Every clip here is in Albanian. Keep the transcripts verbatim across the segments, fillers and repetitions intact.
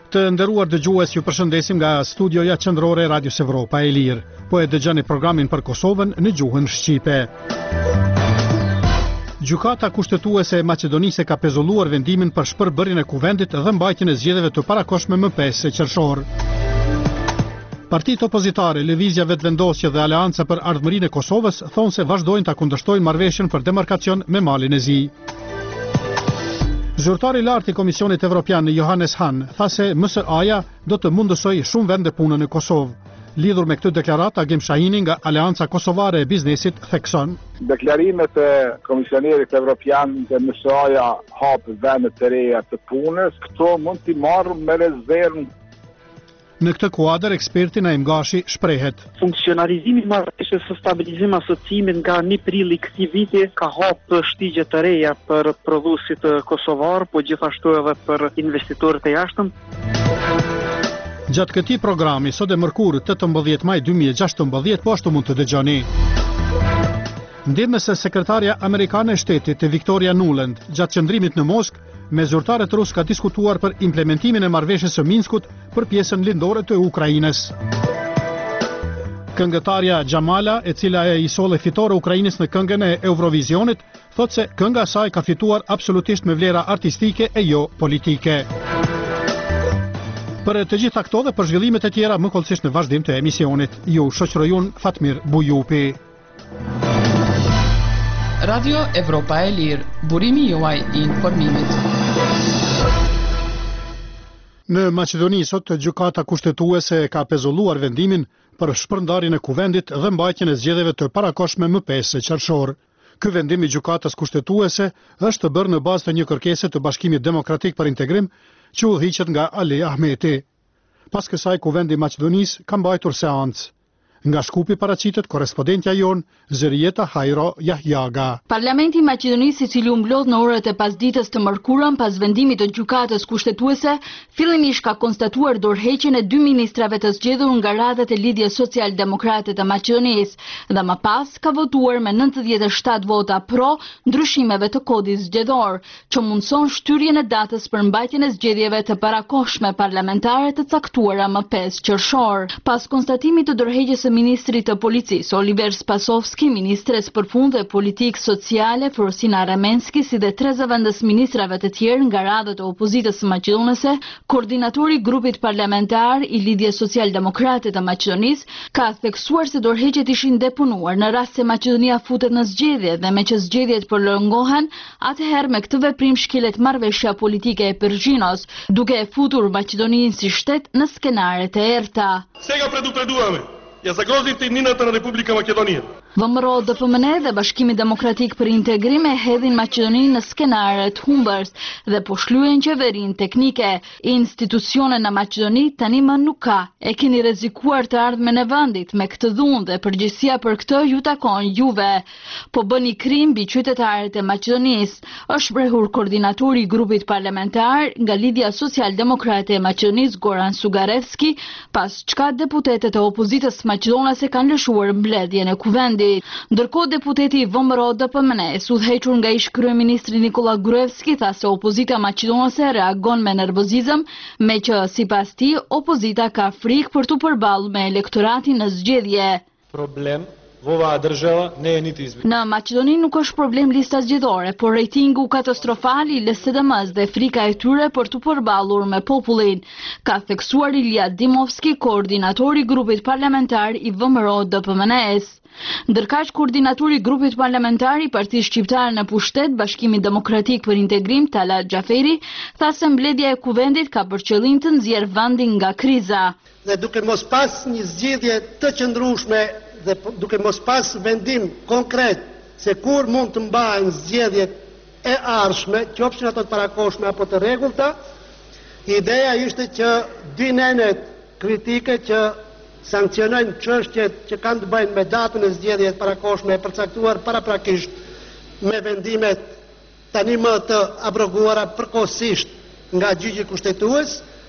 Të nderuar dëgjues, ju përshëndesim nga studioja qendrore e Radios Evropa e Lirë. Po e dëgjoni programin për Kosovën në gjuhën shqipe. Gjykata kushtetuese e Maqedonisë ka pezulluar vendimin për shpërbërjen e kuvendit dhe mbajtjen e zgjedhjeve të parakohshme më pesë qershor. Partitë opozitare, Lëvizja Vetvendosje dhe Aleanca për Ardhmërinë e Kosovës thonë se vazhdojnë ta kundërshtojnë marrëveshjen për demarkacion me Malin e Zi. Zyrtari i lartë i Komisionit Evropian Johannes Hahn tha se M S A-ja do të mundësoj shumë vende punën në Kosovë. Lidhur me këtë deklarat, Agim Shahini nga Aleanca Kosovare e Biznesit thekson: Deklarimet e Komisionerit Evropian dhe M S A-ja hap vende të reja të punës, këto mund t'i marrë me rezervë. Në këtë kuadër, eksperti Naim Gashi shprehet: Funksionarizimi i marrëveshjes së stabilizim asociimit nga një prilli këtij viti ka hapë shtigje të reja për prodhuesit kosovar, po gjithashtu edhe për investitorët e jashtëm. Gjatë këtij programi, sot e mërkurë tetëmbëdhjetë maj dy mijë e gjashtëmbëdhjetë, po ashtu mund të dëgjoni. Ndihmëse sekretarja amerikane e shtetit Victoria Nuland, gjatë qëndrimit në Moskë, me zyrtarët rusë ka diskutuar për implementimin e marrëveshjes së Minskut për pjesën lindore të Ukrainës. Këngëtarja Xhamala, e cila e i solli fitore Ukrainës në këngën e Eurovisionit, thotë se kënga e saj ka fituar absolutisht me vlera artistike e jo politike. Për të gjitha këto dhe për zhvillimet e tjera më kollësisht në vazhdim të emisionit, ju shoqërojun Fatmir Bujupi. Radio Evropa e Lirë, burimi juaj i informimit. Në Maqedoni sot gjykata kushtetuese ka pezulluar vendimin për shpërndarjen e kuvendit dhe mbajtjen e zgjedhjeve të parakohshme më pesë qershor. Ky vendim i gjykatës kushtetuese është bërë në bazë të një kërkese të Bashkimit Demokratik për Integrim që udhëhiqet nga Ali Ahmeti. Pas kësaj kuvendi i Maqedonisë ka mbajtur seancë. Nga Shkupi paraqitet korrespondentja jon Zërieta Hajro Jahjaga. Parlamenti i Maqedonisë, i cili u mblodh në orët e pasdites të mërkurën pas vendimit të gjykatës kushtetuese, fillimisht ka konstatuar dorëheqjen e dy ministrave të zgjedhur nga radhat e Lidhjes Social-Demokrate të Maqedonisë dhe më pas ka votuar me nëntëdhjetë e shtatë vota pro ndryshimeve të kodit zgjedhor, që mundson shtyrjen e datës për mbajtjen e zgjedhjeve të parakohshme parlamentare të caktuara më pesë qershor. Pas konstatimit të dorëheqjes Ministrit të Policisë Oliver Spasovski, ministres për punë dhe politikë sociale Frosina Ramenski, si dhe tre zëvendës ministrave të tjerë nga radhët e opozitës maqedonese, koordinatori i grupit parlamentar i Lidhjes Social-Demokrate të Maqedonisë ka theksuar se dorëheqjet ishin depunuar në rast se Maqedonia futet në zgjedhje dhe me që zgjedhjet prolongohen, atëherë me këtë veprim shkelet marrëveshja politike e Pergjinos, duke e futur Maqedoninë si shtet në skenaret e errta. Сега предупредуваме ја загрозите иднината на Република Македонија. V M R O D P M N dhe Bashkimi Demokratik për Integrim e hedhin Maqedoninë në skenaret humbës dhe po shlyen qeverinë teknike. Institucione në Maqedoni tani më nuk ka. E keni rrezikuar të ardhmen e vendit me këtë dhunë dhe përgjegjësia për këtë ju takon juve. Po bëni krim mbi qytetarët e Maqedonisë, është shprehur koordinatori i grupit parlamentar nga Lidhja Social-Demokrate e Maqedonisë Goran Sugarevski, pas çka deputetët e opozitës maqedonase kanë lëshuar mbledhjen e kuvendit. Ndërkohë deputeti i V M R O D P M N, udhëhequr nga ish kryeministri Nikola Gruevski, tha se opozita maqedonase reagon me nervozizëm, me që sipas tij opozita ka frikë për të përballur me elektoratin në zgjedhje. Problem Vova država ne je niti izbjeglica. Në Maqedoni nuk është problem lista zgjedhore, por rejtingu katastrofal i L S D M-s dhe frika e tyre për të përballur me popullin, ka theksuar Ilija Dimovski, koordinatori i grupit parlamentar i V M R O D P M N-s. Ndërkaq koordinatori i grupit parlamentar i Partisë Shqiptare në pushtet, Bashkimi Demokratik për Integrim, Talat Xhaferi, tha se mbledhja e kuvendit ka për qëllim të nxjerrë vendin nga kriza. Dhe duke mos pas një zgjidhje të qëndrueshme dhe duke mos pas vendim konkret se kur mund të mbahen zgjedhjet e ardhshme, qofshin ato të parakohshme apo të rregullta, ideja ishte që dy nenet kritike që sankcionojnë çështjet që kanë të bëjnë me datën e zgjedhjeve të parakohshme e përcaktuar paraprakisht me vendimet tani më të abroguara përkohësisht nga gjyqi kushtetues,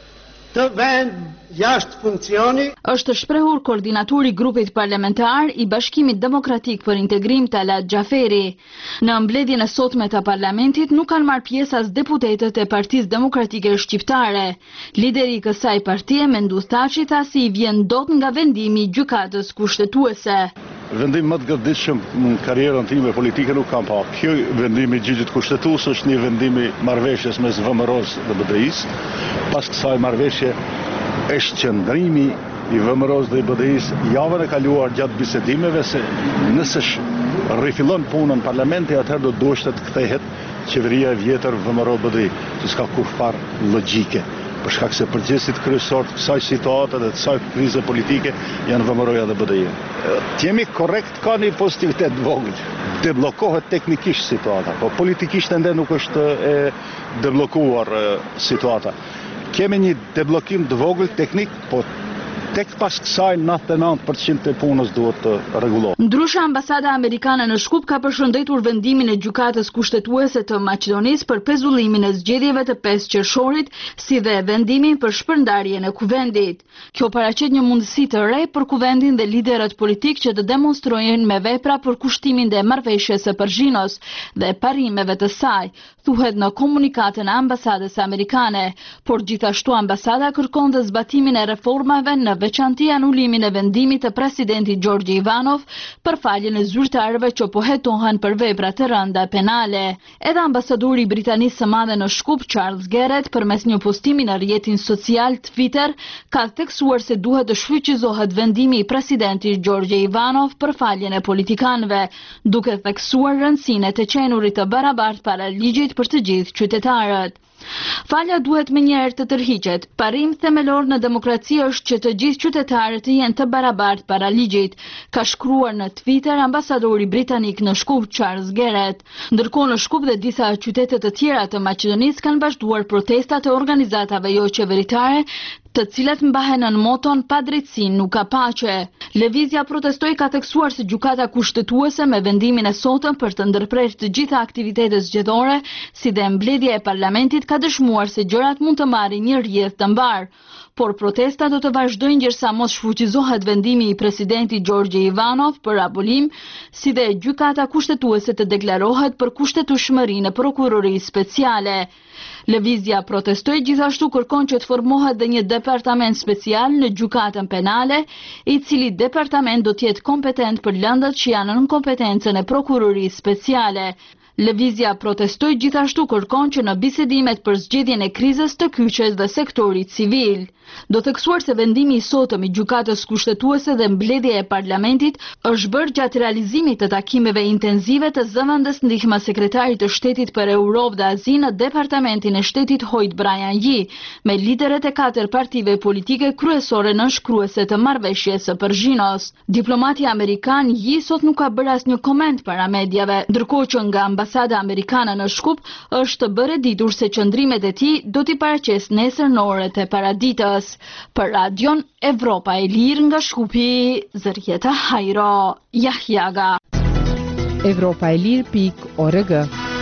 të vend jashtë funksioni. Është shprehur koordinatori i grupit parlamentar i Bashkimit Demokratik për Integrim Talat Xhaferi. Në mbledhjen e sotme të parlamentit nuk kanë marrë pjesë as deputetët e Partisë Demokratike Shqiptare. Lideri i kësaj partie, Mendus Thaçi, tha se i vjen dot nga vendimi i gjykatës kushtetuese. Vendim më të gëditshëm në karrierën time politike nuk kam pa. Kjo vendimi i gjyqit kushtetues është një vendim i marrëveshjes mes V M R-s dhe B D I-s. Pas kësaj marrëveshje është qëndrimi i V M R-s dhe i B D I-s javën e kaluar gjatë bisedimeve se nëse rifillon punën parlamenti, atëherë do duhet të kthehet qeveria e vjetër V M R-B D I, që s'ka kurrë logjike. Për shkak se përgjegjësit kryesor të kësaj situate dhe të kësaj krize politike janë V M R-ja dhe B D I-ja. Të jemi korrekt, ka një pozitivitet vogël. Deblokohet teknikisht situata, po politikisht ende nuk është e deblokuar situata. Kemi një deblokim të vogël teknik, po tek pas kësaj nëntëdhjetë e nëntë përqind të punës duhet të rregullohet. Ndryshe, ambasada amerikane në Shkup ka përshëndetur vendimin e gjykatës kushtetuese të Maqedonisë për pezullimin e zgjedhjeve të pesë qershorit, si dhe vendimin për shpërndarjen e kuvendit. Kjo paraqet një mundësi të re për kuvendin dhe liderët politik që të demonstrojnë me vepra për kushtimin dhe marrëveshjes së Përzhinos dhe parimeve të saj, thuhet në komunikatën e ambasadës amerikane, por gjithashtu ambasada kërkon dhe zbatimin e reformave, në veçanti anulimin e vendimit të presidentit Gjorgji Ivanov për faljen e zyrtarëve që po hetohen për vepra të rënda penale. Edhe ambasadori i Britanisë së Madhe në Shkup, Charles Garrett, përmes një postimi në rrjetin social Twitter, ka theksuar se duhet të shfrytëzohet vendimi i presidentit Gjorgji Ivanov për faljen e politikanëve, duke theksuar rëndësinë e të qenurit të barabartë para ligjit për të gjithë qytetarët. Falja duhet me njerë të tërhiqet. Parim themelor në demokraci është që të gjithë qytetarët të jenë të barabartë para ligjit, ka shkruar në Twitter ambasadori britanik në Shkup, Charles Garrett. Ndërkohë në Shkup dhe disa qytete të tjera të Maqedonisë kanë vazhduar protestat e organizatave jo qeveritare, të cilat mbahen në moton pa drejtësi nuk ka paqe. Lëvizja protestoi ka theksuar se gjykata kushtetuese me vendimin e sotëm për të ndërprerë të gjitha aktivitetet zgjedhore, si dhe mbledhja e parlamentit, ka dëshmuar se gjërat mund të marrin një rrjedh të mbar. Por protestat do të vazhdojnë ndërsa mos shfuqizohet vendimi i presidentit Gjorgji Ivanov për abolim, si dhe gjykata kushtetuese të deklarohet për kushtetueshmërinë e prokurorisë speciale. Lëvizja protestoi gjithashtu kërkon që të formohet dhe një departament special në gjykatën penale, i cili departament do të jetë kompetent për lëndët që janë në kompetencën e prokurorisë speciale. Lëvizja protestoi gjithashtu kërkon që në bisedimet për zgjedhjen e krizës të kyçet dhe sektorit civil. Do theksuar se vendimi i sotëm i gjykatës kushtetuese dhe mbledhja e parlamentit është bërë gjatë realizimit të takimeve intenzive të zëvendës ndihma sekretarit të shtetit për Europë dhe Azi në departamentin e shtetit Hoyt Brian Yi, me liderët e katër partive politike kryesore nënshkruese të marrëveshjes së Përzhinos. Diplomati amerikan Yi sot nuk ka bërë asnjë koment para mediave, ndërkohë që nga ambasada amerikane në Shkup është bërë ditur se qëndrimet e tij do t'i paraqesë nesër në orët e paraditës. Për radion Evropa e Lirë nga Shkupi, Zërjeta Hajro, Jahjaga. Evropa e Lirë pik org.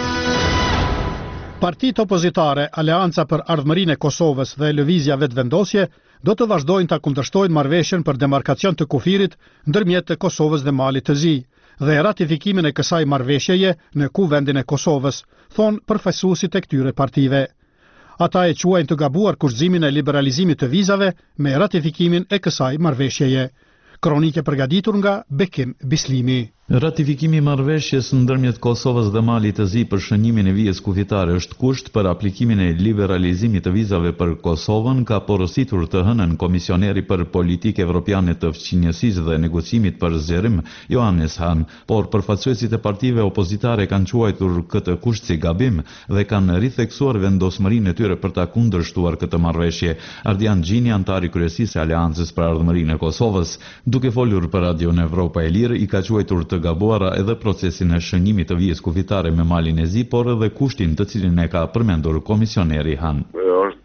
Partitë opozitare, Aleanca për Ardhmërinë e Kosovës dhe Lëvizja Vetëvendosje do të vazhdojnë ta kundërshtojnë marrëveshjen për demarkacion të kufirit ndërmjet të Kosovës dhe Malit të Zi dhe ratifikimin e kësaj marrëveshjeje në Kuvendin e Kosovës, thon përfaqësuesit e këtyre partive. Ata e quajnë të gabuar kurrëzimin e liberalizimit të vizave me ratifikimin e kësaj marrëveshjeje. Kronike përgatitur nga Bekim Bislimi. Ratifikimi i marrëveshjes ndërmjet Kosovës dhe Malit të Zi për shënimin e vijës kufitare është kusht për aplikimin e liberalizimit të vizave për Kosovën, ka porositur të hënën komisioneri për politikë evropiane të fqinjësisë dhe negocimit për zgjerim, Johannes Hahn, por përfaqësuesit e partive opozitare kanë quajtur këtë kusht si gabim dhe kanë ritheksuar vendosmërinë e tyre për ta kundërshtuar këtë marrëveshje. Ardian Gjini, antari kryesisë së Aleancës për Ardhmërinë e Kosovës, duke folur për Radion Evropa e Lirë, i ka quajtur të gabuara edhe procesin e shënimit të vijës kufitare me Malin e Zi, por edhe kushtin të cilin e ka përmendur komisioneri Han. Është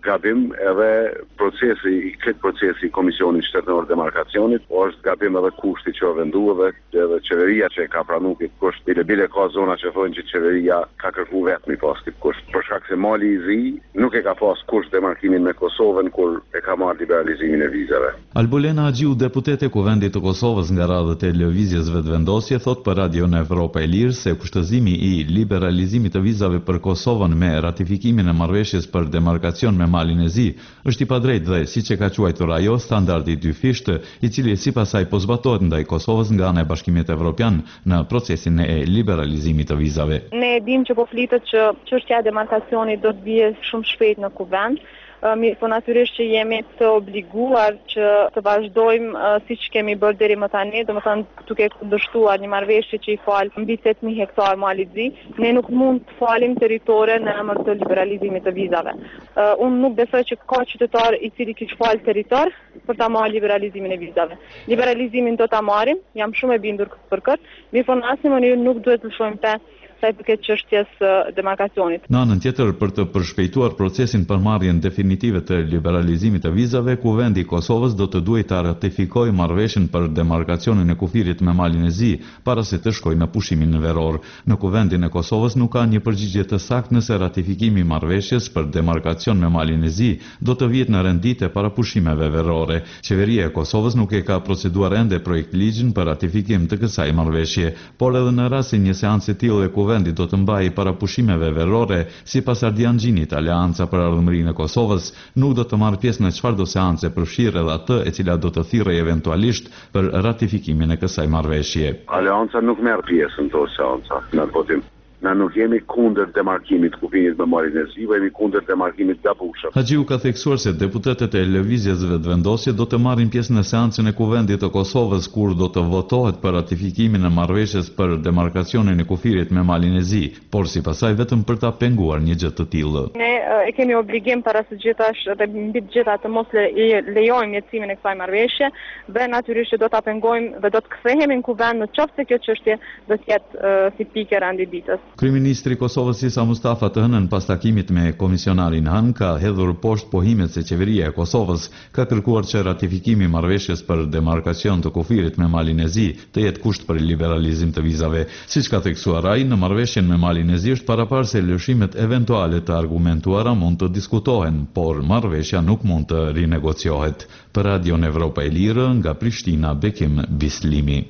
gabim edhe procesi, këtë procesi i Komisionit Shtetëror Demarkacionit, është gabim edhe kushti që vendu edhe, edhe qeveria që ka pranuar këtë kusht. Bile bile ka zona që thonë që qeveria ka kërkuar vetëm pas këtë kusht. Për shkak se Mali i Zi nuk e ka pas kusht demarkimin me Kosovën kur e ka marrë liberalizimin e vizave. Albulena Agjiu, deputet e Kuvendit të Kosovës nga radhët e lëvizjes vetëvendosje, thot për Radion Evropa e Lirë se kushtëzimi i liberalizimit të vizave për Kosovën me ratifikimin e marrëveshjes për demarkacion me Malin e Zi është i padrejtë dhe, siç e ka quajtur ajo, standardi dyfisht, i cili sipas saj po zbatohet ndaj Kosovës nga ana e Bashkimit Evropian në procesin e liberalizimit të vizave. Ne e dim që po flitet që çështja e demarkacionit do të bie shumë shpejt në kuvend. Mirë, po natyrisht që jemi të obliguar që të vazhdojmë uh, si që kemi bërë deri më tani, do më thënë duke kundërshtuar një marrëveshje që i falë mbi tetëqind mijë hektar Mali i Zi, ne nuk mund të falim territore në emër të liberalizimit të vizave. Uh, unë nuk besoj që ka qytetar i cili kish falë territor për ta marrë liberalizimin e vizave. Liberalizimin do ta marrim, jam shumë e bindur për këtë, mirë, po në asnjë mënyrë nuk duhet të lëshojmë te sa i përket çështjes demarkacionit. Në anën tjetër, për të përshpejtuar procesin për marrjen definitive të liberalizimit të vizave, Kuvendi i Kosovës do të duhet ta ratifikojë marrëveshjen për demarkacionin e kufirit me Malin e Zi para se të shkojë në pushimin veror. Në Kuvendin e Kosovës nuk ka një përgjigje të saktë nëse ratifikimi i marrëveshjes për demarkacion me Malin e Zi do të vihet në rendite para pushimeve verore. Qeveria e Kosovës nuk e ka proceduar ende projekt ligjin për ratifikim të kësaj marrëveshje, por edhe në rast se një seancë e tillë e Kuvendi do të mbajë para pushimeve verore, sipas Ardian Xhinit, Aleanca për Ardhmërinë e Kosovës nuk do të marrë pjesë në çfarëdo seancë përfshirë edhe atë e cila do të thirrë eventualisht për ratifikimin e kësaj marrëveshje. Aleanca nuk merr pjesë në to seanca, në votim. Na nuk jemi kundër demarkimit të kufirit me Malin e Zi, jemi kundër demarkimit gabueshëm. Haxhiu ka theksuar se deputetët e lëvizjes vetëvendosje do të marrin pjesë në seancën e Kuvendit të Kosovës kur do të votohet për ratifikimin e marrëveshjes për demarkacionin e kufirit me Malin e Zi, por sipas saj vetëm për ta penguar një gjë të tillë. Ne e kemi obligim para së gjithash dhe mbi të gjitha të mos le, lejojmë jetësimin e kësaj marrëveshje dhe natyrisht që do ta pengojmë dhe do të kthehemi në kuvend në qoftë se kjo çështje do të jetë uh, si pikë randi ditës. Kryeministri i Kosovës Isa Mustafa të hënën pas takimit me komisionarin Han ka hedhur poshtë pohimet se qeveria e Kosovës ka kërkuar që ratifikimi i marrëveshjes për demarkacion të kufirit me Malin e Zi të jetë kusht për liberalizim të vizave. Siç ka theksuar ai, në marrëveshjen me Malin e Zi është paraparë se lëshimet eventuale të argumentuara mund të diskutohen, por marrëveshja nuk mund të rinegociohet. Për Radion Evropa e Lirë, nga Prishtina, Bekim Bislimi.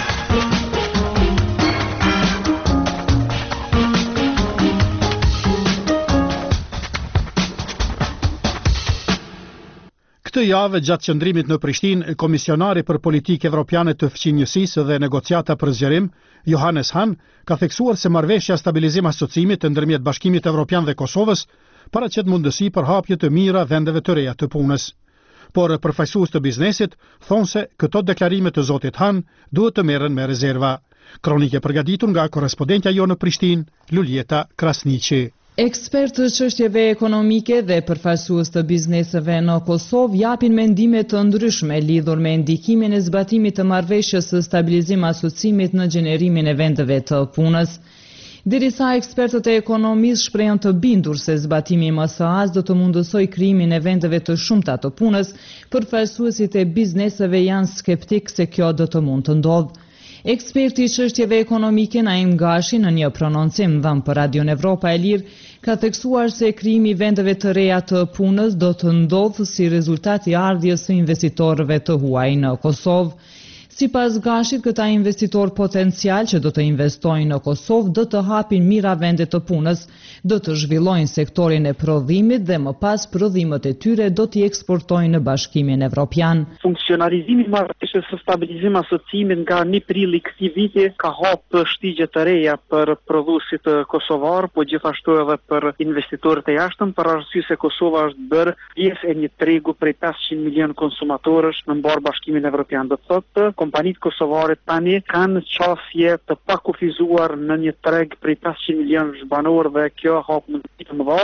Këtë javë gjatë qëndrimit në Prishtinë, komisionari për politikë evropiane të fqinjësisë dhe negociata për zgjerim, Johannes Hahn, ka theksuar se marrëveshja stabilizim asocimit ndërmjet Bashkimit Evropian dhe Kosovës paraqet mundësi për hapje të mira vendeve të reja të punës. Por përfaqësues të biznesit thonë se këto deklarime të zotit Hahn duhet të merren me rezerva. Kronikë e përgatitur nga korrespondentja jo në Prishtinë, Luljeta Krasniqi. Ekspertë të çështjeve ekonomike dhe përfaqësues të bizneseve në Kosovë japin mendime të ndryshme lidhur me ndikimin e zbatimit të marrëveshjes së stabilizim asocimit në gjenerimin e vendeve të punës. Derisa ekspertët e ekonomisë shprehen të bindur se zbatimi i M S A-s do të mundësoj krijimin e vendeve të shumta të punës, përfaqësuesit e bizneseve janë skeptik se kjo do të mund të ndodhë. Eksperti i çështjeve ekonomike Naim Gashi në një prononcim dhënë për Radion Evropa e Lirë ka theksuar se krijimi i vendeve të reja të punës do të ndodhë si rezultat i ardhjes së investitorëve të huaj në Kosovë. Sipas Gashit, këta investitor potencial që do të investojnë në Kosovë do të hapin mira vende të punës, do të zhvillojnë sektorin e prodhimit dhe më pas prodhimet e tyre do t'i eksportojnë në Bashkimin Evropian. Funksionarizimi i marrëveshjes së stabilizim asocimit nga një prill i këtij viti ka hapë shtigje të reja për prodhuesit kosovar, po gjithashtu edhe për investitorët e jashtëm, për arsye se Kosova është bërë pjesë e një tregu prej pesëqind milion konsumatorësh në mbar Bashkimin Evropian. Do të thotë kompanitë kosovare tani kanë qasje të pakufizuar në një treg prej pesëqind milion banorë dhe kjo hap mundësi të mëdha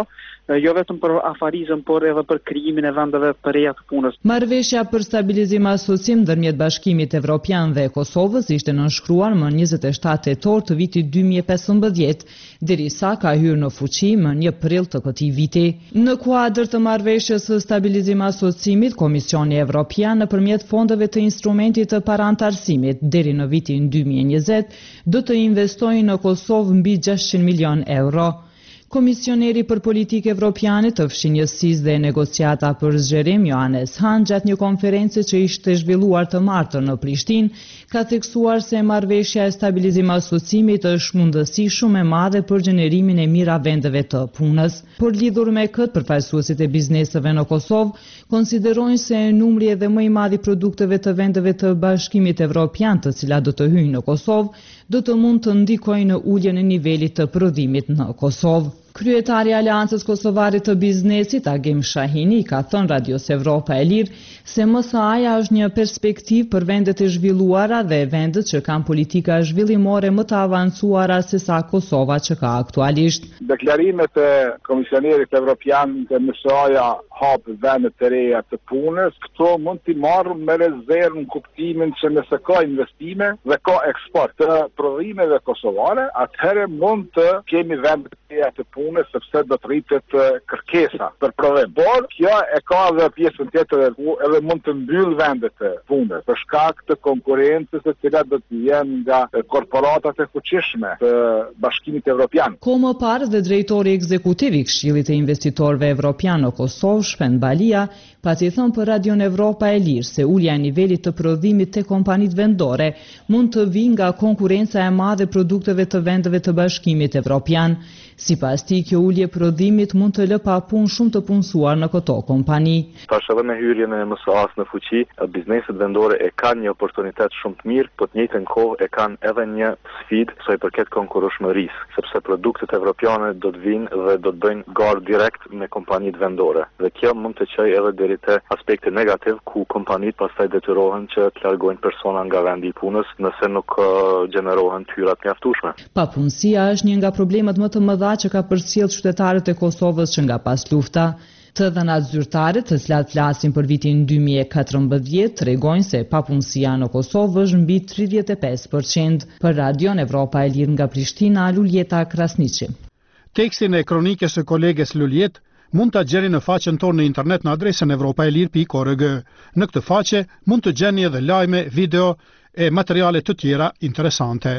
jo vetëm për afarizëm, por edhe për krijimin e vendeve të reja të punës. Marrëveshja për stabilizim asocim ndërmjet Bashkimit Evropian dhe Kosovës ishte nënshkruar më njëzet e shtatë tetor të vitit dy mijë e pesëmbëdhjetë, derisa ka hyrë në fuqi më një prill të këtij viti. Në kuadër të marrëveshjes së stabilizim asocimit, Komisioni Evropian nëpërmjet fondeve të instrumentit të parantarësimit deri në vitin dy mijë e njëzet do të investojë në Kosovë mbi gjashtëqind milion euro. Komisioneri për politikë evropiane të fshinjësisë dhe negociata për zgjerim Johannes Hahn gjatë një konference që ishte zhvilluar të martën në Prishtinë, ka theksuar se marrëveshja e stabilizim asocimit është mundësi shumë e madhe për gjenerimin e mira vendeve të punës. Por lidhur me këtë, përfaqësuesit e bizneseve në Kosovë konsiderojnë se numri edhe më i madh i produkteve të vendeve të Bashkimit Evropian, të cilat do të hyjnë në Kosovë, do të mund të ndikojnë në uljen e nivelit të prodhimit në Kosovë. Kryetari i Aleancës Kosovare të Biznesit, Agim Shahini, ka thënë Radios Evropa e Lirë se M S A-ja është një perspektivë për vendet e zhvilluara dhe vendet që kanë politika zhvillimore më të avancuara se sa Kosova që ka aktualisht. Deklarimet e Komisionerit Evropian të M S A-ja hap vende të reja të punës, këto mund t'i marrë me rezervë në kuptimin që nëse ka investime dhe ka eksport të prodhimeve kosovare, atëherë mund të kemi vende të reja të punës sepse do të rritet kërkesa për prodhim. Por kjo e ka edhe pjesën tjetër edhe mund të mbyll vendet të punës për shkak të konkurrencës e cilat do të jenë nga korporatat e fuqishme të Bashkimit Evropian. Ko më parë dhe drejtori ekzekutiv i Këshillit të Investitorëve Evropian në Kosovë, Shpend Balia, pati thënë për Radion Evropa e Lirë se ulja e nivelit të prodhimit te kompanitë vendore mund të vijë nga konkurrenca e madhe produkteve të vendeve të Bashkimit Evropian. Sipas tij, kjo ulje prodhimit mund të lë pa punë shumë të punësuar në këto kompani. Tash edhe me hyrjen e M S A-s në fuqi, bizneset vendore e kanë një oportunitet shumë të mirë, por të njëjtën kohë e kanë edhe një sfidë sa i përket konkurrueshmërisë, sepse produktet evropiane do të vinë dhe do të bëjnë garë direkt me kompanitë vendore. Dhe kjo mund të çojë edhe deri te aspekti negativ ku kompanitë pastaj detyrohen që të largojnë persona nga vendi i punës nëse nuk uh, gjenerohen tyrat mjaftueshme. Papunësia është një nga problemet më të mëdha që ka përcjell qytetarët e Kosovës që nga pas lufta. Të dhënat zyrtare të cilat flasin për vitin dy mijë e katërmbëdhjetë tregojnë se papunësia në Kosovë është mbi tridhjetë e pesë përqind. Për Radion Evropa e Lirë nga Prishtina, Luljeta Krasniqi. Tekstin e kronikës së koleges Luljet mund ta gjeni në faqen tonë në internet në adresën evropaelir pikë org. Në këtë faqe mund të gjeni edhe lajme, video e materiale të tjera interesante.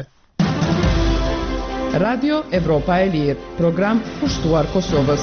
Radio Evropa e Lirë, program kushtuar Kosovës.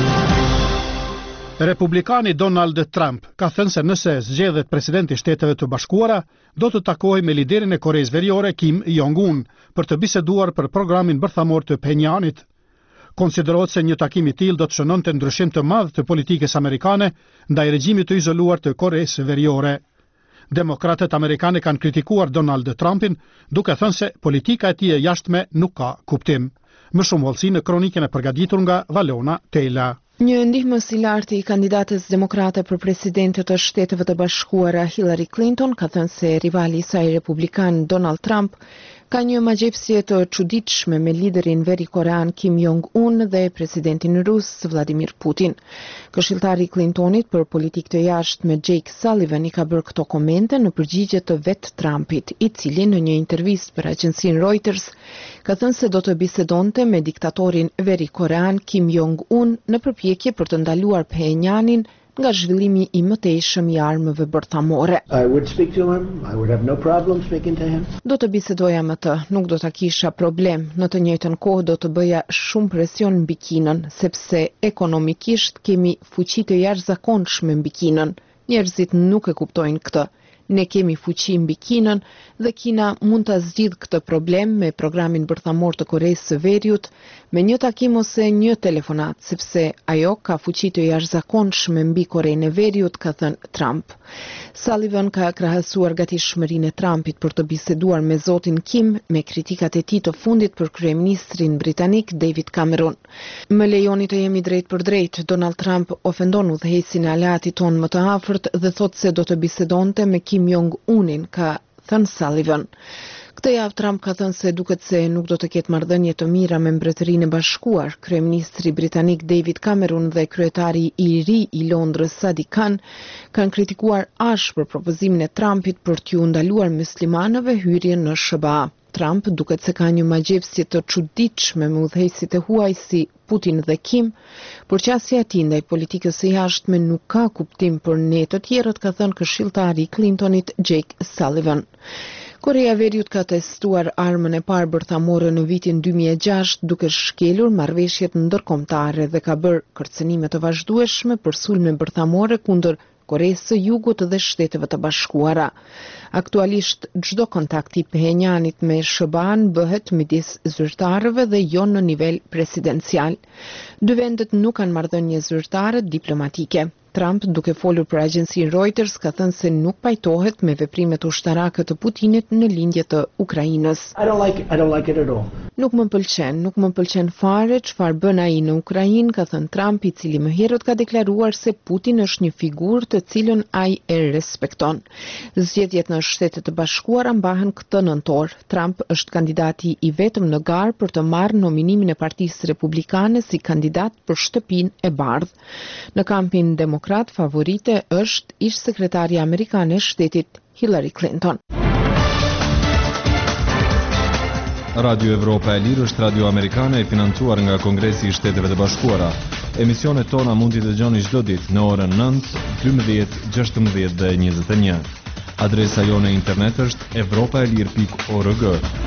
Republikani Donald Trump ka thënë se nëse zgjedhet presidenti i Shteteve të Bashkuara, do të takohej me liderin e Koreas Veriore Kim Jong-un për të biseduar për programin bërthamor të Pjongjanit. Konsiderohet se një takim i tillë do të shënonte ndryshim të madh të politikës amerikane ndaj regjimit të izoluar të Koreas Veriore. Demokratët amerikanë kanë kritikuar Donald Trumpin, duke thënë se politika e tij e jashtme nuk ka kuptim. Më shumë hollësi në kronikën e përgatitur nga Valona Tela. Një ndihmës i lartë i kandidates demokrate për presidentet të Shteteve të Bashkuara Hillary Clinton ka thënë se rivali i saj republikan Donald Trump ka një magjepsje të çuditshme me liderin veri-korean Kim Jong-un dhe presidentin rus Vladimir Putin. Këshilltari i Clintonit për politikë të jashtme Jake Sullivan i ka bërë këto komente në përgjigje të vet Trumpit, i cili në një intervistë për agjencinë Reuters ka thënë se do të bisedonte me diktatorin veri-korean Kim Jong-un në përpjekje për të ndaluar Pjongjanin nga zhvillimi i mëtejshëm i armëve bërthamore. I would speak to him. I would have no problem speaking to him. Do të bisedoja me të, nuk do ta kisha problem. Në të njëjtën kohë do të bëja shumë presion mbi Kinën, sepse ekonomikisht kemi fuqi të jashtëzakonshme mbi Kinën. Njerëzit nuk e kuptojnë këtë. Ne kemi fuqi mbi Kinën dhe Kina mund ta zgjidhë këtë problem me programin bërthamor të Koreas së Veriut, me një takim ose një telefonat, sepse ajo ka fuqi të jashtëzakonshme mbi Korenë e Veriut, ka thënë Trump. Sullivan ka krahasuar gatishmërinë e Trumpit për të biseduar me zotin Kim me kritikat e tij të fundit për kryeministrin britanik David Cameron. Më lejoni të jemi drejt për drejt, Donald Trump ofendon udhëheqësin e aleatit ton më të afërt dhe thotë se do të bisedonte me Kim Jong-unin, ka thënë Sullivan. Këtë javë Trump ka thënë se duket se nuk do të ketë marrëdhënie të mira me Mbretërinë e Bashkuar. Kryeministri britanik David Cameron dhe kryetari i ri i Londrës Sadiq Khan kanë kritikuar ashpër propozimin e Trumpit për t'ju ndaluar muslimanëve hyrjen në S B A. Trump duket se ka një magjepsje të çuditshme me udhëheqësit e huaj si Putin dhe Kim, por qasja e tij ndaj politikës së jashtme nuk ka kuptim për ne të tjerët, ka thënë këshilltari i Clintonit Jake Sullivan. Korea e Veriut ka testuar armën e parë bërthamore në vitin dy mijë e gjashtë duke shkelur marrëveshjet ndërkombëtare dhe ka bërë kërcënime të vazhdueshme për sulme bërthamore kundër Koreasë së Jugut dhe Shteteve të Bashkuara. Aktualisht çdo kontakt i Pjenjanit me S B A-n bëhet midis zyrtarëve dhe jo në nivel presidencial. Dy vendet nuk kanë marrëdhënie zyrtare diplomatike. Trump, duke folur për agjensinë Reuters, ka thënë se nuk pajtohet me veprimet ushtarake të Putinit në lindje të Ukrainës. I don't like it. I don't like it at all. Nuk më pëlqen, nuk më pëlqen fare çfarë bën ai në Ukrainë, ka thënë Trump, i cili më herët ka deklaruar se Putin është një figurë të cilën ai e respekton. Zgjedhjet në Shtetet e Bashkuara mbahen këtë nëntor. Trump është kandidati i vetëm në garë për të marrë nominimin e Partisë Republikane si kandidat për shtëpinë e bardhë. Në kampin demokrat favorite është ish sekretarja amerikane e shtetit Hillary Clinton. Radio Evropa e Lirë është radio amerikane e financuar nga Kongresi i Shteteve të Bashkuara. Emisionet tona mund t'i dëgjoni çdo ditë në orën nëntë, dymbëdhjetë, gjashtëmbëdhjetë dhe njëzet e një. Adresa jone internet është evropaelir pikë org.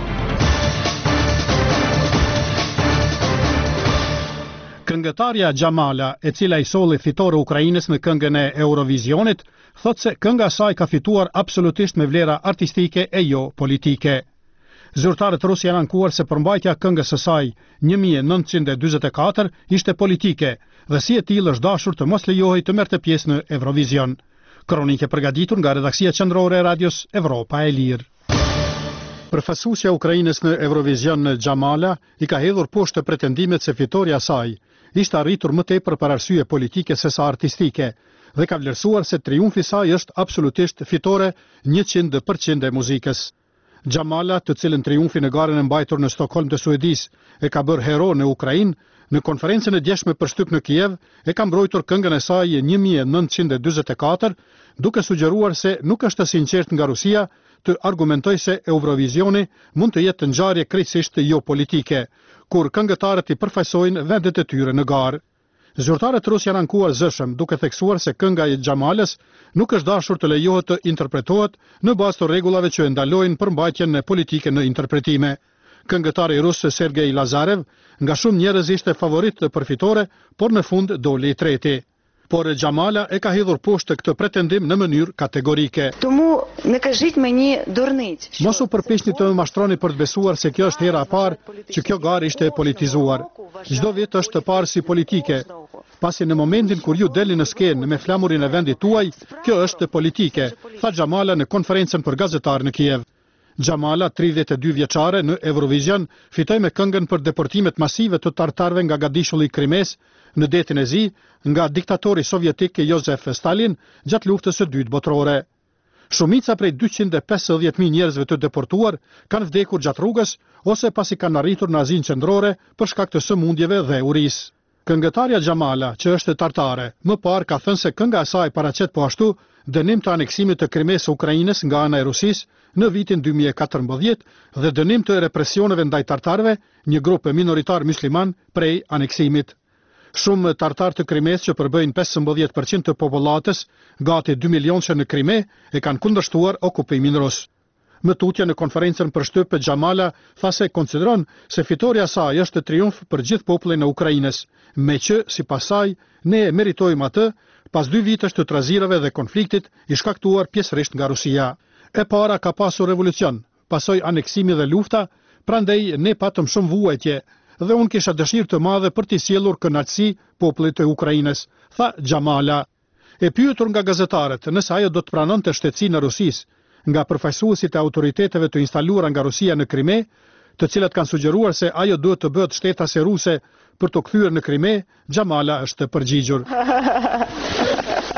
Këngëtarja Xhamala, e cila i solli fitore Ukrainës në këngën e Eurovisionit, thot se kënga e saj ka fituar absolutisht me vlera artistike e jo politike. Zyrtarët rusë janë ankuar se përmbajtja këngës së saj një mijë e nëntëqind e dyzet e katër ishte politike dhe si e tillë është dashur të mos lejohej të merrte pjesë në Eurovision. Kronike përgatitur nga redaksia qendrore e radios Evropa e Lirë. Përfaqësuesja e Ukrainës në Eurovision në Xhamala i ka hedhur poshtë pretendimet se fitoria e saj ishte arritur më tepër për arsye politike se sa artistike dhe ka vlerësuar se triumfi i saj është absolutisht fitore njëqind përqind e muzikës. Xhamala, të cilën triumfi në garën e mbajtur në Stockholm të Suedisë e ka bërë hero në Ukrainë, në konferencën e djeshme për shtyp në Kiev e ka mbrojtur këngën e saj një mijë e nëntëqind e dyzet e katër, duke sugjeruar se nuk është sinqert nga Rusia të argumentoj se Eurovisioni mund të jetë ngjarje krejtësisht jo politike, kur këngëtarët i përfaqësojnë vendet e tyre në garë. Zyrtarët rusë janë ankuar zëshëm, duke theksuar se kënga e Xhamalës nuk është dashur të lejohet të interpretohet në bazë të rregullave që e ndalojnë përmbajtjen e politike në interpretime. Këngëtari rus Sergej Lazarev nga shumë njerëz ishte favorit për fitore, por në fund doli i treti. Por Xhamala e ka hedhur poshtë këtë pretendim në mënyrë kategorike. Тому не кажіть мені дурниць. Mos u përpiqni të më mashtroni për të besuar se kjo është hera e parë që kjo garë ishte e politizuar. Çdo vit është të parë si politike. Pasi në momentin kur ju deli në skenë me flamurin e vendit tuaj, kjo është politike, tha Xhamala në konferencën për gazetarë në Kiev. Xhamala, tridhjetë e dy vjeçare, në Eurovision fitoi me këngën për deportimet masive të tartarëve nga gadishulli i Krimes në detin e Zi nga diktatori sovjetik Josef Stalin gjatë luftës së dytë botërore. Shumica prej dyqind e pesëdhjetë mijë njerëzve të deportuar kanë vdekur gjatë rrugës ose pasi kanë arritur në Azinë Qendrore për shkak të sëmundjeve dhe urisë. Këngëtarja Xhamala, që është tartare, më parë ka thënë se kënga e saj paraqet po ashtu dënim të aneksimit të Krimes së Ukrainës nga ana e Rusisë në vitin dy mijë e katërmbëdhjetë dhe dënim të represioneve ndaj tartarëve, një grup minoritar musliman, prej aneksimit. Shumë tartar të Krimes që përbëjnë pesëmbëdhjetë përqind të popullatës, gati dy milionëshe në Krime, e kanë kundërshtuar okupimin rus. Më tutje në konferencën për shtyp Xhamala tha se konsideron se fitoria e saj është triumf për gjithë popullin e Ukrainës, me që, sipas saj, ne e meritojmë atë pas dy vitesh të trazirave dhe konfliktit i shkaktuar pjesërisht nga Rusia. E para ka pasur revolucion, pasoi aneksimi dhe lufta, prandaj ne patëm shumë vuajtje dhe unë kisha dëshirë të madhe për t'i sjellur kënaqësi popullit të Ukrainës, tha Xhamala. E pyetur nga gazetarët nëse ajo do të pranonte shtetësinë e Rusisë nga përfaqësuesit e autoriteteve të instaluara nga Rusia në Krime, të cilët kanë sugjeruar se ajo duhet të bëhet shtetase ruse për të kthyer në Krime, Xhamala është përgjigjur.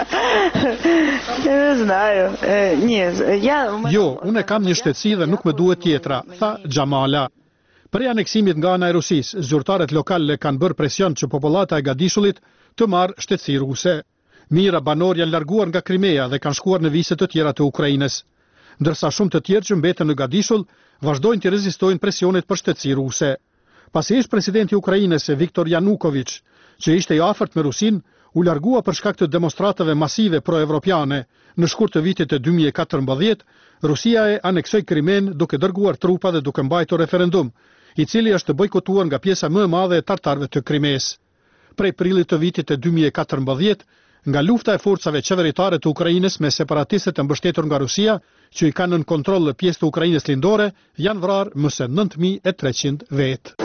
Jo, unë e kam një shtetësi dhe nuk më duhet tjetra, tha Xhamala. Për aneksimit nga ana e Rusisë, zyrtarët lokale kanë bërë presion që popullata e Gadishullit të marrë shtetësi ruse. Mijëra banor janë larguar nga Krimea dhe kanë shkuar në vise të tjera të Ukrainës, ndërsa shumë të tjerë që mbeten në Gadishull vazhdojnë të rezistojnë presionet për shtetësi ruse. Pasi ish presidenti i Ukrainës Viktor Yanukovych, që ishte i afërt me Rusin, u largua për shkak të demonstratave masive pro-evropiane në shkurt të vitit të dy mijë e katërmbëdhjetë, Rusia e aneksoi Krimen duke dërguar trupa dhe duke mbajtur referendum, i cili është bojkotuar nga pjesa më e madhe e tartarëve të Krimes. Prej prillit të vitit të dy mijë e katërmbëdhjetë, nga lufta e forcave qeveritare të Ukrainës me separatistët e mbështetur nga Rusia, që i kanë në kontroll pjesë të Ukrainës lindore, janë vrarë më se nëntë mijë e treqind vetë.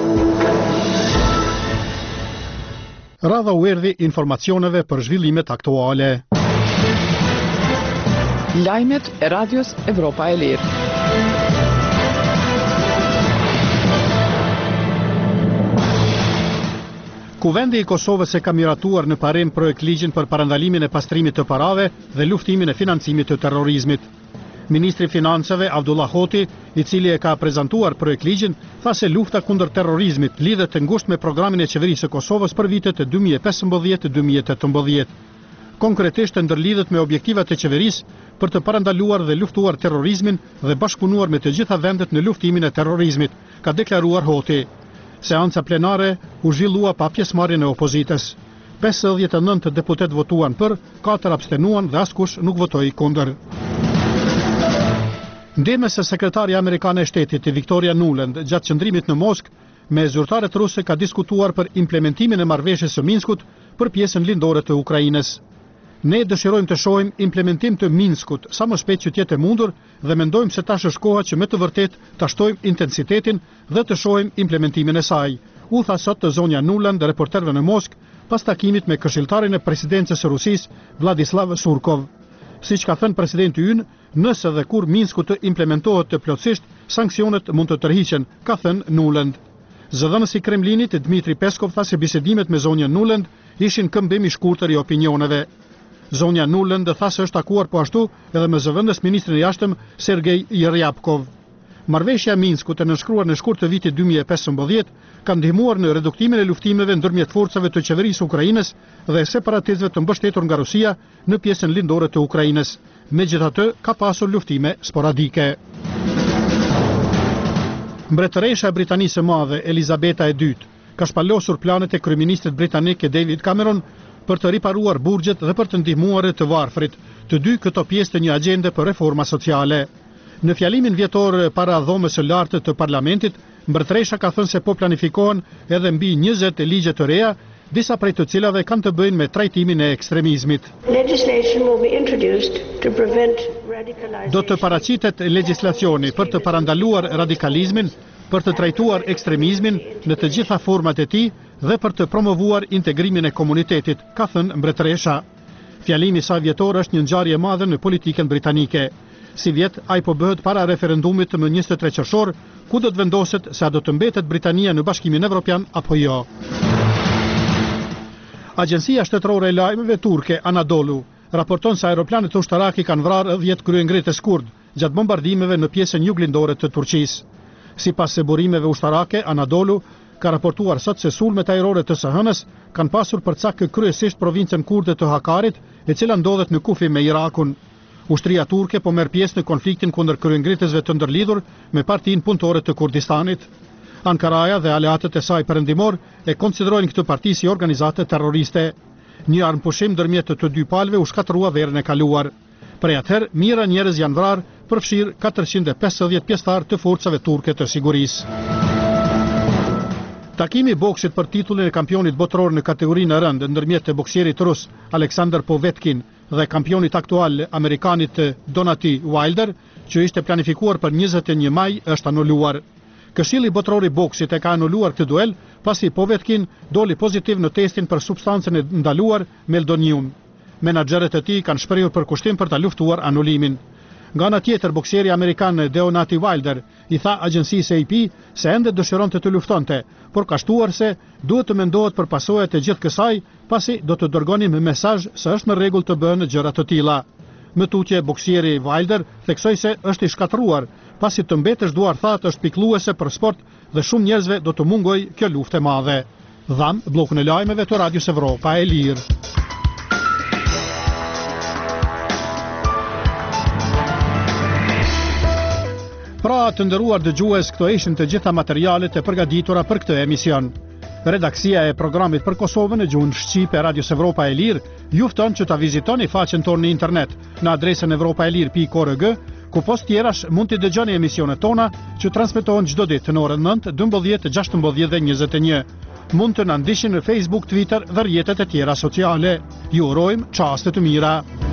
Radha u erdhi informacioneve për zhvillimet aktuale. Lajmet e Radios Evropa e Lirë. Kuvendi i Kosovës e ka miratuar në parim projekt ligjin për parandalimin e pastrimit të parave dhe luftimin e financimit të terrorizmit. Ministri i Financave Abdullah Hoti, i cili e ka prezantuar projekt ligjin, tha se lufta kundër terrorizmit lidhet të ngushtë me programin e qeverisë së Kosovës për vitet e dy mijë e pesëmbëdhjetë e dy mijë e tetëmbëdhjetë. Konkretisht ndërlidhet me objektivat e qeverisë për të parandaluar dhe luftuar terrorizmin dhe bashkëpunuar me të gjitha vendet në luftimin e terrorizmit, ka deklaruar Hoti. Seanca plenare u zhvillua pa pjesëmarrjen e opozitës. pesëdhjetë e nëntë deputet votuan për, katër abstenuan dhe askush nuk votoi kundër. Ndihmës së sekretarja amerikane e shtetit Victoria Nuland gjatë qëndrimit në Moskë me zyrtarët ruse ka diskutuar për implementimin e marrëveshjes së Minskut për pjesën lindore të Ukrainës. Ne dëshirojmë të shohim implementim të Minskut sa më shpejt që tjetë e mundur dhe mendojmë se tash është koha që me të vërtet të ashtojmë intensitetin dhe të shohim implementimin e saj, u tha sot të zonja Nuland dhe reporterëve në Moskë pas takimit me këshilltarin e presidencës së Rusisë Vladislav Surkov. Siç ka thënë presidenti ynë, nëse dhe kur Minsku të implementohet të plotësisht, sanksionet mund të tërhiqen, ka thënë Nuland. Zëdhënësi i Kremlinit Dmitri Peskov tha se bisedimet me zonjën Nuland ishin këmbim i shkurtër i opinioneve. Zonja Nuland tha se është takuar po ashtu edhe me zëvendës ministrin e jashtëm Sergej Jeryabkov. Marrëveshja e Minskut e nënshkruar në shkurt të vitit dy mijë e pesëmbëdhjetë ka ndihmuar në reduktimin e luftimeve ndërmjet forcave të qeverisë Ukrainës dhe separatistëve të mbështetur nga Rusia në pjesën lindore të Ukrainës. Megjithatë, ka pasur luftime sporadike. Mbretëresha e Britanisë së Madhe, Elizabeta e dytë, ka shpalosur planet e kryeministrit britanik David Cameron për të riparuar burgjet dhe për të ndihmuar të varfrit, të dy këto pjesë të një agjende për reforma sociale. Në fjalimin vjetor para dhomës së lartë të parlamentit, mbretëresha ka thënë se po planifikohen edhe mbi njëzet ligje të reja, disa prej të cilave kanë të bëjnë me trajtimin e ekstremizmit. Do të paraqitet legjislacioni për të parandaluar radikalizmin, për të trajtuar ekstremizmin në të gjitha format e tij dhe për të promovuar integrimin e komunitetit, ka thënë mbretëresha. Fjalimi i saj vjetor është një ngjarje e madhe në politikën britanike. Si vjet, ai po bëhet para referendumit më njëzet e tre qershor, ku do të vendoset se a do të mbetet Britania në Bashkimin Evropian apo jo. Agjencia shtetërore e lajmeve turke Anadolu raporton se aeroplanet ushtarake kanë vrarë dhjetë kryengritës kurd gjatë bombardimeve në pjesën juglindore të Turqisë. Sipas se burimeve ushtarake, Anadolu ka raportuar sot se sulmet ajrore të së hënës kanë pasur përcak kryesisht provincën kurde të Hakarit, e cila ndodhet në kufi me Irakun. Ushtria turke po merr pjesë në konfliktin kundër kryengritësve të ndërlidhur me partinë punëtore të Kurdistanit. Ankaraja dhe aleatët e saj perëndimor e konsiderojnë këtë parti si organizate terroriste. Një armëpushim ndërmjet të dy palëve u shkatërrua verën e kaluar. Prej atëherë, mijëra njerëz janë vrarë, përfshirë katërqind e pesëdhjetë pjesëtar të forcave turke të sigurisë. Takimi i boksit për titullin e kampionit botëror në kategorinë e rëndë ndërmjet të boksierit rus Aleksandr Povetkin dhe kampionit aktual amerikanit Donati Wilder, që ishte planifikuar për njëzet e një maj, është anuluar. Këshilli botëror i boksit e ka anuluar këtë duel pasi Povetkin doli pozitiv në testin për substancën e ndaluar meldonium. Menaxherët e tij kanë shprehur përkushtim për ta luftuar anulimin. Nga ana tjetër, boksieri amerikan Deontay Wilder i tha agjencisë A P se ende dëshironte të luftonte, por ka shtuar se duhet të mendohet për pasojat e gjithë kësaj, pasi do të dërgonim mesazh se është në rregull të bëhen gjëra të tilla. Më tutje, boksieri Wilder theksoi se është i shkatëruar, pasi të mbetesh duar thatë është pikëlluese për sport dhe shumë njerëzve do të mungoj kjo luftë e madhe. Dham, bllokun e lajmeve të Radios Evropa e Lirë. Pra të nderuar dëgjues, këto ishin të gjitha materialet e përgatitura për këtë emision. Redaksia e programit për Kosovën e gjuhën shqipe e Radios Evropa e Lirë ju fton që ta vizitoni faqen tonë në internet në adresën evropaelir pikë org, ku post tjerash mund të dëgjoni emisionet tona që transmetohen çdo ditë në orën nëntë, dymbëdhjetë, gjashtëmbëdhjetë dhe njëzet e një. Mund të na ndiqni në Facebook, Twitter dhe rrjetet e tjera sociale. Ju urojmë çaste të mira.